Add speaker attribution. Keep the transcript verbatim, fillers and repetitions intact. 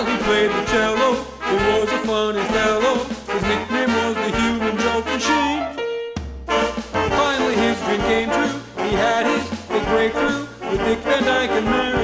Speaker 1: while he played the cello. He was a funny fellow. His nickname was the Human Joke Machine. Finally his dream came true. He had his big breakthrough with Dick Van Dyke and Mary